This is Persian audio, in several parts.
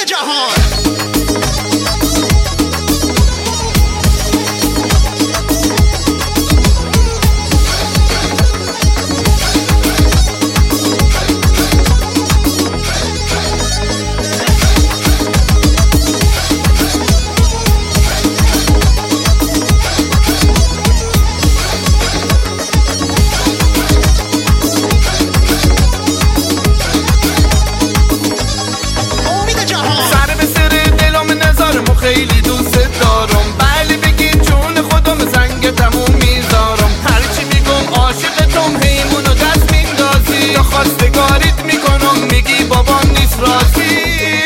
جهان. خیلی دوست دارم، بله بگی جون خودم زنگ تموم میذارم. هرچی میگم عاشقتم هیمونو دست میندازی، تا خواستگاریت میکنم میگی بابام نیست راضی.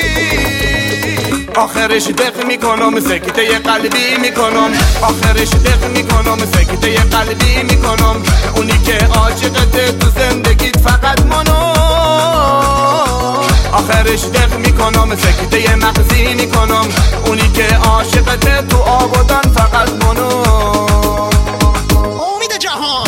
آخرش دق میکنم سکته قلبی میکنم، آخرش دق میکنم سکته قلبی میکنم. اونی که عاشقته تو زندگیت فقط منو، آخرش دق میکنم سکته مغزی میکنم. اونی که عاشقته تو آبادان فقط منو. امید جهان.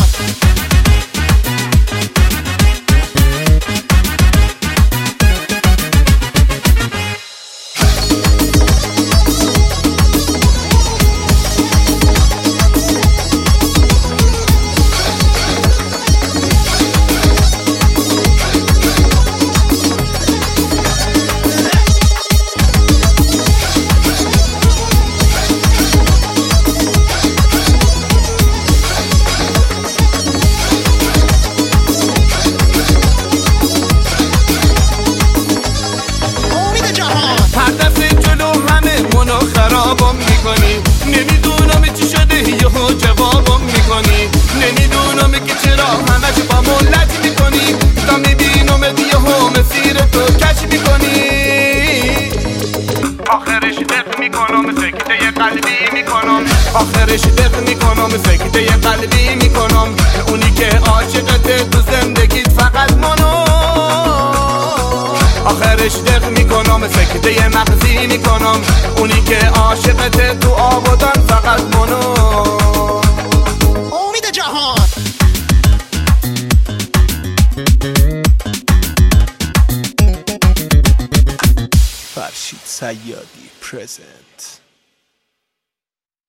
خرابم میکنی، نمیدونم چی شده یهو جوابم میکنی. نمیدونم که چرا همش با ملت میکنی، تا میبینم یهو مسیر تو کش میکنی. آخرش دق میکنم سکته قلبی میکنم، آخرش دق میکنم سکته قلبی میکنم. اونی که عاشقته تو زندگیت فقط منو، آخرش دق میکنم سکته مغزی میکنم. اونی که عاشقته تو آبادان فقط منو. امید جهان. فرشید صیادی پرزنت.